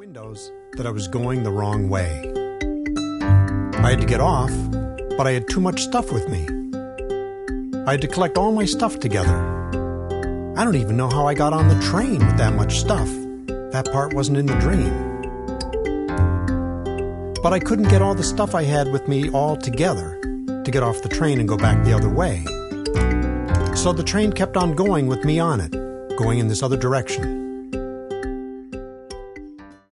windows that I was going the wrong way. I had to get off, but I had too much stuff with me. I had to collect all my stuff together. I don't even know how I got on the train with that much stuff. That part wasn't in the dream. But I couldn't get all the stuff I had with me all together to get off the train and go back the other way. So the train kept on going with me on it, going in this other direction.